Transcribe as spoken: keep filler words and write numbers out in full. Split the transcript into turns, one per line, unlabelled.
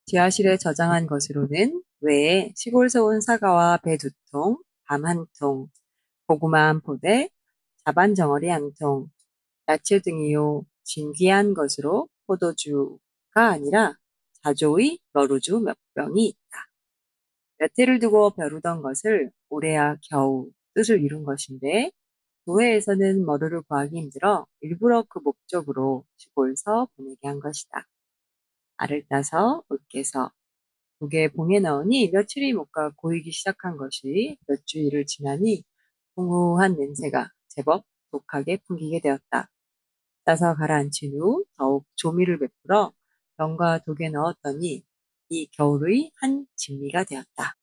지하실에 저장한 것으로는 외에 시골에서 온 사과와 배 두 통, 밤 한 통, 고구마 한 포대, 자반 덩어리 한 통, 야채 등이요 진귀한 것으로 포도주가 아니라 자조의 너루주 몇 병이 있다. 몇 해를 두고 벼르던 것을 올해야 겨우 뜻을 이룬 것인데 교회에서는 머루를 구하기 힘들어 일부러 그 목적으로 시골서 보내게 한 것이다. 알을 따서 으깨서 독에 봉에 넣으니 며칠이 못 가 고이기 시작한 것이 몇 주일을 지나니 공후한 냄새가 제법 독하게 풍기게 되었다. 따서 가라앉힌 후 더욱 조미를 베풀어 병과 독에 넣었더니 이 겨울의 한 진미가 되었다.